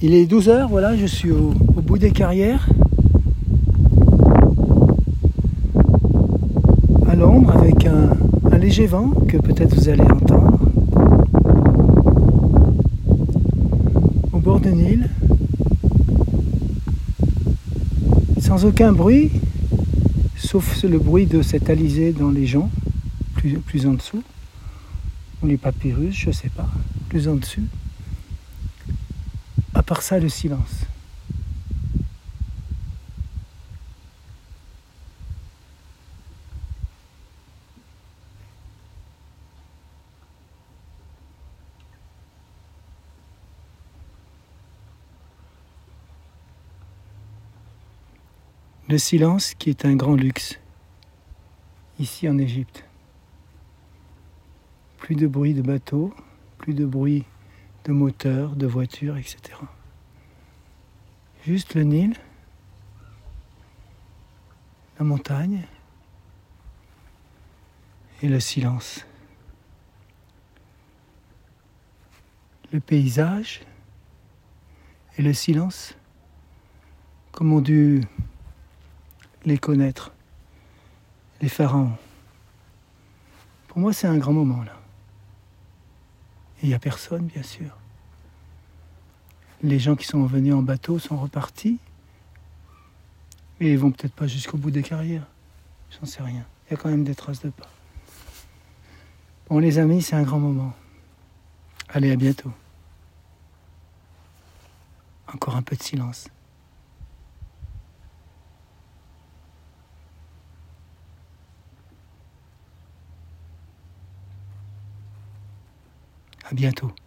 Il est 12 heures, voilà, je suis au bout des carrières. À l'ombre avec un léger vent que peut-être vous allez entendre. Au bord du Nil. Sans aucun bruit, sauf le bruit de cette alizé dans les joncs, plus en dessous. Ou les papyrus, je sais pas, plus en dessus. À part ça, le silence. Le silence qui est un grand luxe, ici en Égypte. Plus de bruit de bateaux, plus de bruit de moteurs, de voitures, etc. Juste le Nil, la montagne et le silence. Le paysage et le silence, comme ont dû les connaître, les pharaons. Pour moi, c'est un grand moment, là. Et il n'y a personne, bien sûr. Les gens qui sont venus en bateau sont repartis. Et ils vont peut-être pas jusqu'au bout des carrières. J'en sais rien. Il y a quand même des traces de pas. Bon, les amis, c'est un grand moment. Allez, à bientôt. Encore un peu de silence. À bientôt.